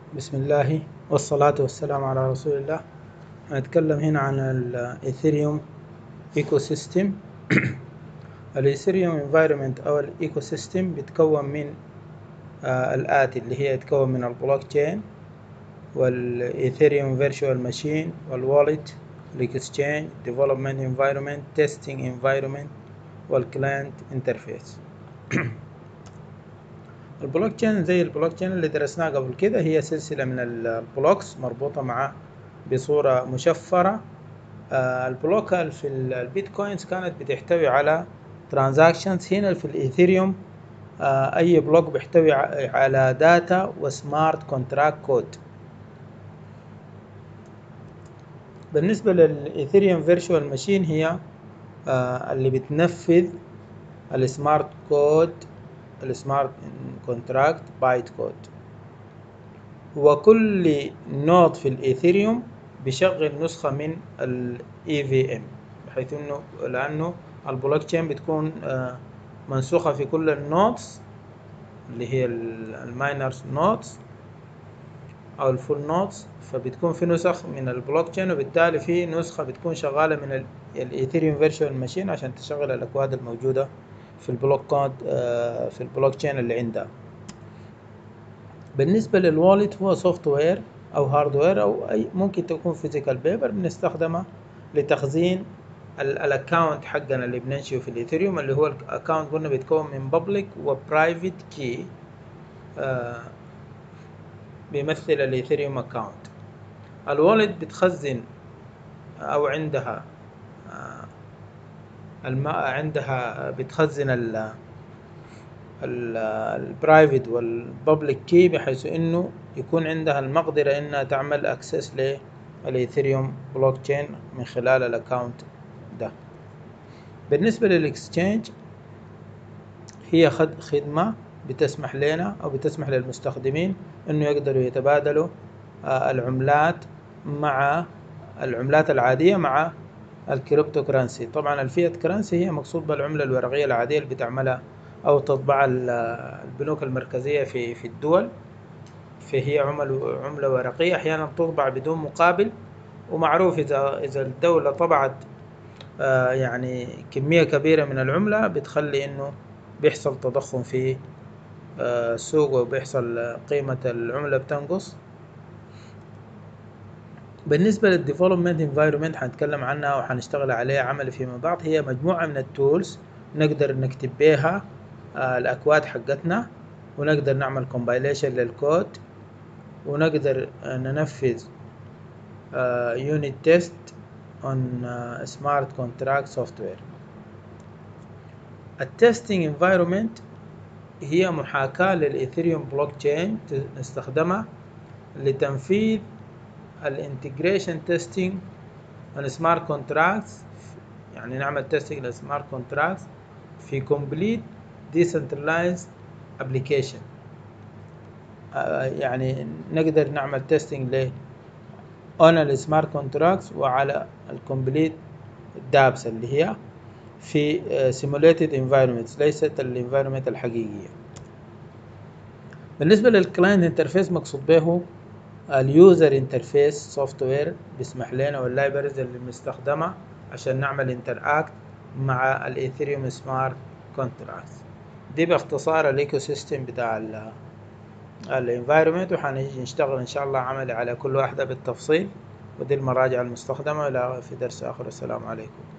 بسم الله والصلاة والسلام على رسول الله. هنتكلم هنا عن الإيثيريوم ايكو سيستم. الإيثيريوم انفايرمنت أو الإيكو سيستم بيتكون من الآتي، اللي هي يتكون من البلوك تشين والإيثيريوم فيرتشوال ماشين والوالت الإكسشينج ديفلوبمنت انفايرمنت تيستينج انفايرمنت والكلاينت انترفيس. البلوك تشين زي البلوك تشين اللي درسناها قبل كده، هي سلسلة من البلوكس مربوطة مع بصورة مشفرة. البلوك في البيتكوينز كانت بتحتوي على ترانزاكشنز. هنا في الإيثيريوم أي بلوك بيحتوي على داتا وسمارت كونتراكت كود. بالنسبة للإيثيريوم فيرتشوال ماشين، هي اللي بتنفذ السمارت كود، السمارت كونتراكت بايت كود. وكل نود في الإيثيريوم بيشغل نسخة من ال EVM، بحيث انه لانه البلوك تشين بتكون منسوخة في كل النودز اللي هي الماينرز نودز او الفول نودز، فبتكون في نسخ من البلوك تشين، وبالتالي في نسخة بتكون شغالة من الإيثيريوم فيرتشوال ماشين عشان تشغل الأكواد الموجودة في البلوكات في البلوك تشين اللي عندها. بالنسبة للوالت، هو سوفت وير أو هاردوير أو أي ممكن تكون فيزيكال بيبر بنستخدمها لتخزين الاكونت حقنا اللي بننشئه في الإيثيريوم، اللي هو الاكونت قلنا بيتكون من بابليك وبرايفت كي بيمثل الإيثيريوم اكونت. الوالت بتخزن أو عندها بتخزن البرايفت والبابليك كي، بحيث انه يكون عندها المقدرة انها تعمل اكسس للايثيريوم بلوك تشين من خلال الاكونت ده. بالنسبة للاكسشينج، هي خدمة بتسمح لنا او بتسمح للمستخدمين انه يقدروا يتبادلوا العملات مع العملات العادية مع الكريبتو كرنسي. طبعا الفيات كرنسي هي مقصود بالعملة الورقية العادية اللي بتعملها أو تطبع البنوك المركزية في الدول، فهي عملة ورقية أحيانا تطبع بدون مقابل. ومعروف إذا الدولة طبعت يعني كمية كبيرة من العملة بتخلي إنه بيحصل تضخم في السوق، وبيحصل قيمة العملة بتنقص. بالنسبة للديفلوبمنت انفايرمنت هنتكلم عنها وهنشتغل عليها عملي فيما بعد. هي مجموعة من التولز نقدر نكتب بيها الأكواد حقتنا، ونقدر نعمل كومبايليشن للكود، ونقدر ننفذ يونت تيست on سمارت كونتراكت سوفت وير. التستنج انفايرمنت هي محاكاة للإيثيريوم بلوك تشين نستخدمها لتنفيذ الانتجريشن تيستنج السمارت كونتراكتس، يعني نعمل تيستنج للسمارت كونتراكتس في كومبليت ديسنترلايزد ابلكيشن. يعني نقدر نعمل تيستنج ل on السمارت كونتراكتس وعلى الكومبليت دابس اللي هي في simulated environments، ليست الانفايرمنت الحقيقية. بالنسبة للكلاينت انترفيس، مقصود به اليوزر انترفيس سوفت وير بيسمح لنا واللايبرز اللي بنستخدمها عشان نعمل انتراكت مع الايثيريوم سمارت كونتراكتس. دي باختصار الايكو سيستم بتاع الانفايرمنت، وحنيجي نشتغل ان شاء الله عملي على كل واحدة بالتفصيل، ودي المراجع المستخدمة. في درس اخر. السلام عليكم.